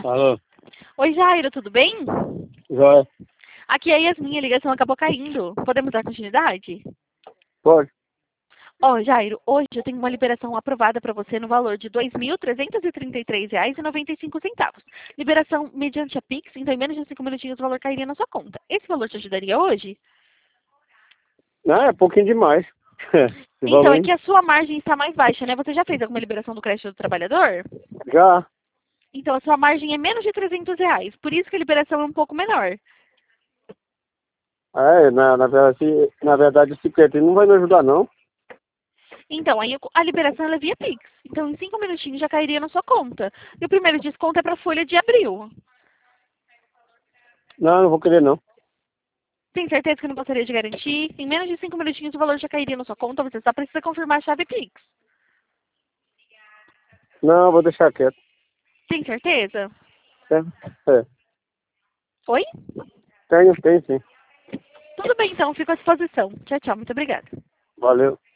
Alô, Oi, Jairo, tudo bem? Joia. Aqui é a Yasmin, a ligação acabou caindo. Podemos dar continuidade? Pode? Ó, Jairo, hoje eu tenho uma liberação aprovada para você no valor de R$ 2.333,95. Liberação mediante a Pix, então em menos de 5 minutinhos o valor cairia na sua conta. Esse valor te ajudaria hoje? Não, é pouquinho demais. Esse Então, valor é aí? que a sua margem está mais baixa, né? Você já fez alguma liberação do crédito do trabalhador? Já. Então, a sua margem é menos de R$ 300. Por isso que a liberação é um pouco menor. Na verdade, esse crédito não vai me ajudar, não. Então, aí a liberação ela é via Pix. Então, em 5 minutinhos já cairia na sua conta. E o primeiro desconto é para a folha de abril. Não, não vou querer, não. Tem certeza que não gostaria de garantir? Em menos de 5 minutinhos o valor já cairia na sua conta. Você só precisa confirmar a chave Pix. Não, vou deixar quieto. Tem certeza? É, é. Oi? Tenho sim. Tudo bem, então. Fico à disposição. Tchau, tchau. Muito obrigada. Valeu.